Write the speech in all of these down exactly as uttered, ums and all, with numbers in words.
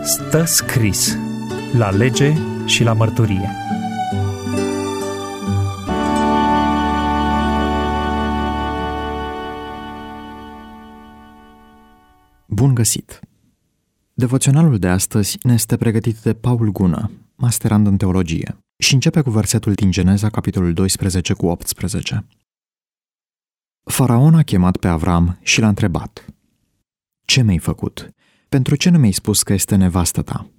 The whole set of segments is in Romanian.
Stă scris la lege și la mărturie. Bun găsit! Devoționalul de astăzi ne este pregătit de Paul Gună, masterand în teologie, și începe cu versetul din Geneza, capitolul doisprezece cu optsprezece. Faraon a chemat pe Avram și l-a întrebat: Ce mi-ai făcut? Pentru ce nu mi-ai spus că este nevastă ta?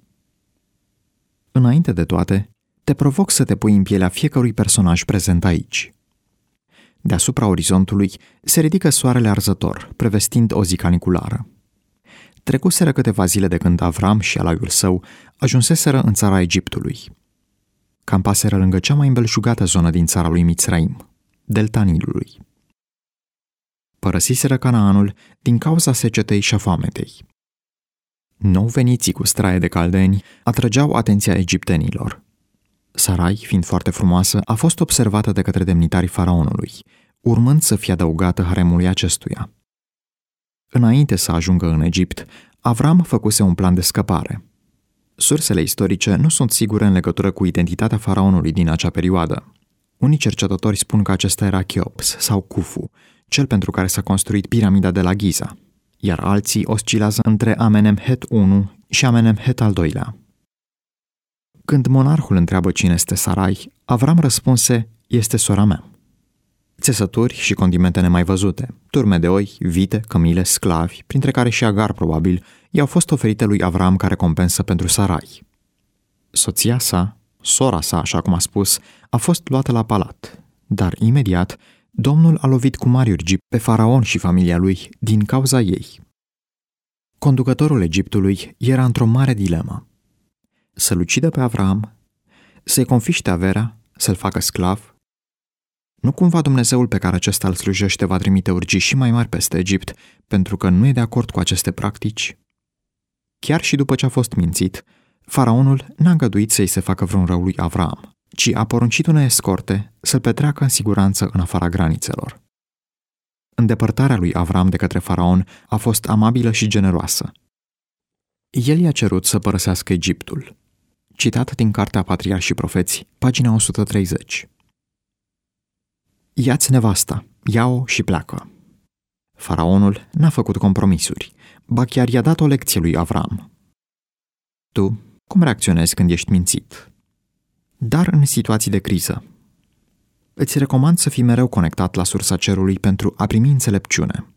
Înainte de toate, te provoc să te pui în pielea fiecărui personaj prezent aici. Deasupra orizontului se ridică soarele arzător, prevestind o zi caniculară. Trecuseră câteva zile de când Avram și alaiul său ajunseseră în țara Egiptului. Campaseră lângă cea mai îmbelșugată zonă din țara lui Mițraim, delta Nilului. Părăsiseră Canaanul din cauza secetei și a foametei. Nou veniții cu straie de caldeni atrăgeau atenția egiptenilor. Sarai, fiind foarte frumoasă, a fost observată de către demnitarii faraonului, urmând să fie adăugată haremului acestuia. Înainte să ajungă în Egipt, Avram făcuse un plan de scăpare. Sursele istorice nu sunt sigure în legătură cu identitatea faraonului din acea perioadă. Unii cercetători spun că acesta era Cheops sau Khufu, cel pentru care s-a construit piramida de la Giza, iar alții oscilează între Amenemhet I și Amenemhet al doilea. Când monarhul întreabă cine este Sarai, Avram răspunse: este sora mea. Țesături și condimente nemai văzute, turme de oi, vite, cămile, sclavi, printre care și Agar probabil, i-au fost oferite lui Avram ca recompensă pentru Sarai. Soția sa, sora sa, așa cum a spus, a fost luată la palat, dar imediat Domnul a lovit cu mari urgii pe faraon și familia lui din cauza ei. Conducătorul Egiptului era într-o mare dilemă: să-l ucidă pe Avram, să-i confiște averea, să-l facă sclav. Nu cumva Dumnezeul pe care acesta îl slujește va trimite urgii și mai mari peste Egipt pentru că nu e de acord cu aceste practici? Chiar și după ce a fost mințit, faraonul n-a îngăduit să-i se facă vreun rău lui Avram, ci a poruncit unei escorte să-l petreacă în siguranță în afara granițelor. Îndepărtarea lui Avram de către faraon a fost amabilă și generoasă. El i-a cerut să părăsească Egiptul. Citat din Cartea Patriarhi și Profeți, pagina o sută treizeci. Ia-ți nevasta, ia-o și pleacă. Faraonul n-a făcut compromisuri, ba chiar i-a dat o lecție lui Avram. Tu, cum reacționezi când ești mințit? Dar în situații de criză. Îți recomand să fii mereu conectat la sursa cerului pentru a primi înțelepciune.